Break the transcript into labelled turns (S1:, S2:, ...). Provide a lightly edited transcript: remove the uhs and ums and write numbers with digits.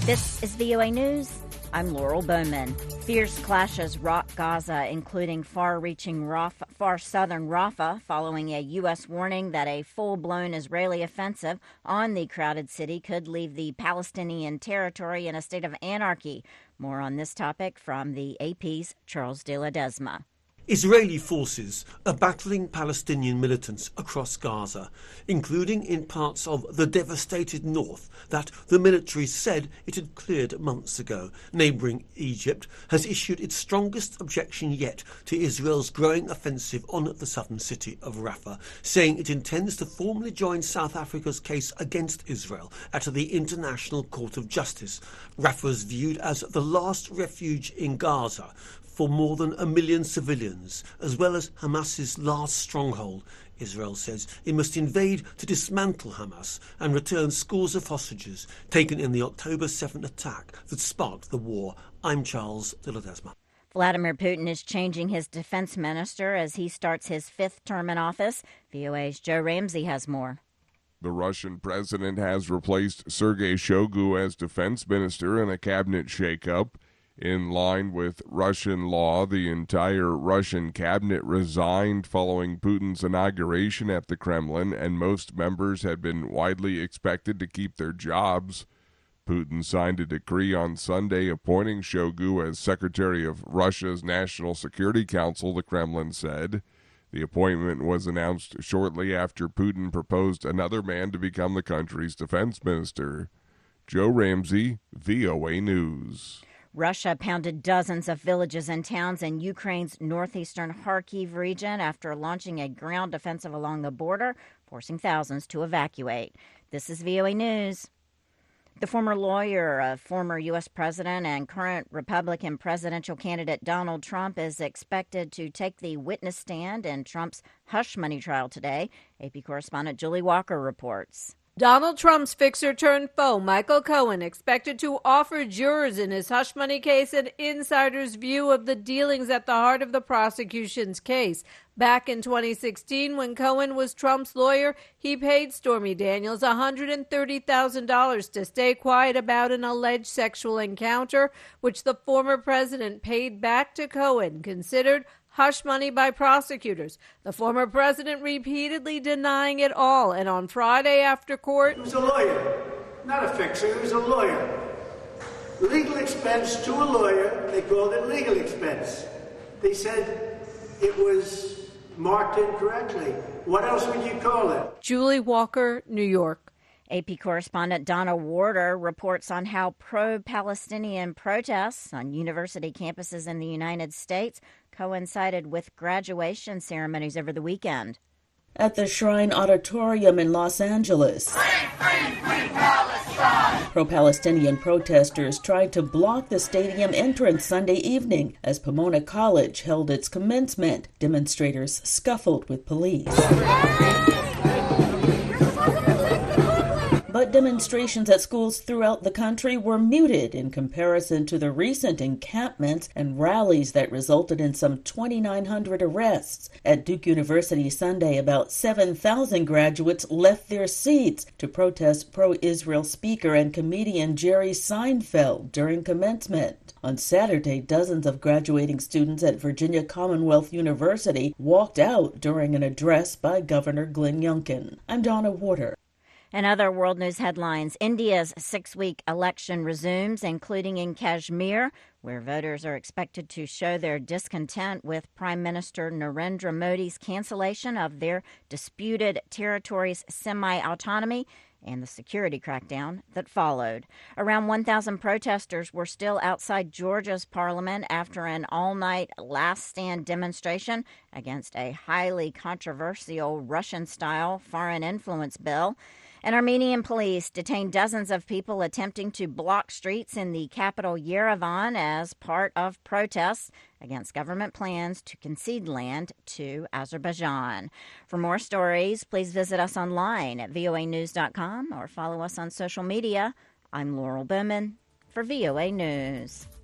S1: This is VOA News. I'm Laurel Bowman. Fierce clashes rock Gaza, including far-reaching far southern Rafah, following a U.S. warning that a full-blown Israeli offensive on the crowded city could leave the Palestinian territory in a state of anarchy. More on this topic from the AP's Charles de Ledesma.
S2: Israeli forces are battling Palestinian militants across Gaza, including in parts of the devastated north that the military said it had cleared months ago. Neighbouring Egypt has issued its strongest objection yet to Israel's growing offensive on the southern city of Rafah, saying it intends to formally join South Africa's case against Israel at the International Court of Justice. Rafah is viewed as the last refuge in Gaza for more than 1 million civilians, as well as Hamas's last stronghold. Israel says it must invade to dismantle Hamas and return scores of hostages taken in the October 7th attack that sparked the war. I'm Charles de Ledesma.
S1: Vladimir Putin is changing his defense minister as he starts his fifth term in office. VOA's Joe Ramsey has more.
S3: The Russian president has replaced Sergei Shoigu as defense minister in a cabinet shakeup. In line with Russian law, the entire Russian cabinet resigned following Putin's inauguration at the Kremlin, and most members had been widely expected to keep their jobs. Putin signed a decree on Sunday appointing Shoigu as secretary of Russia's National Security Council, the Kremlin said. The appointment was announced shortly after Putin proposed another man to become the country's defense minister. Joe Ramsey, VOA News.
S1: Russia pounded dozens of villages and towns in Ukraine's northeastern Kharkiv region after launching a ground offensive along the border, forcing thousands to evacuate. This is VOA News. The former lawyer of former U.S. President and current Republican presidential candidate Donald Trump is expected to take the witness stand in Trump's hush money trial today. AP correspondent Julie Walker reports.
S4: Donald Trump's fixer-turned-foe, Michael Cohen, expected to offer jurors in his hush money case an insider's view of the dealings at the heart of the prosecution's case. Back in 2016, when Cohen was Trump's lawyer, he paid Stormy Daniels $130,000 to stay quiet about an alleged sexual encounter, which the former president paid back to Cohen, considered hush money by prosecutors. The former president repeatedly denying it all, and on Friday after court...
S5: He was a lawyer, not a fixer, he was a lawyer. Legal expense to a lawyer, they called it legal expense. They said it was marked incorrectly. What else would you call it?
S4: Julie Walker, New York.
S1: AP correspondent Donna Warder reports on how pro-Palestinian protests on university campuses in the United States coincided with graduation ceremonies over the weekend.
S6: At the Shrine Auditorium in Los Angeles,
S7: free Palestine!
S6: Pro-Palestinian protesters tried to block the stadium entrance Sunday evening as Pomona College held its commencement. Demonstrators scuffled with police. But demonstrations at schools throughout the country were muted in comparison to the recent encampments and rallies that resulted in some 2,900 arrests. At Duke University Sunday, about 7,000 graduates left their seats to protest pro-Israel speaker and comedian Jerry Seinfeld during commencement. On Saturday, dozens of graduating students at Virginia Commonwealth University walked out during an address by Governor Glenn Youngkin. I'm Donna Warder.
S1: And other world news headlines, India's 6-week election resumes, including in Kashmir, where voters are expected to show their discontent with Prime Minister Narendra Modi's cancellation of their disputed territory's semi-autonomy and the security crackdown that followed. Around 1,000 protesters were still outside Georgia's parliament after an all-night last-stand demonstration against a highly controversial Russian-style foreign influence bill. And Armenian police detained dozens of people attempting to block streets in the capital Yerevan as part of protests against government plans to concede land to Azerbaijan. For more stories, please visit us online at voanews.com or follow us on social media. I'm Laurel Bowman for VOA News.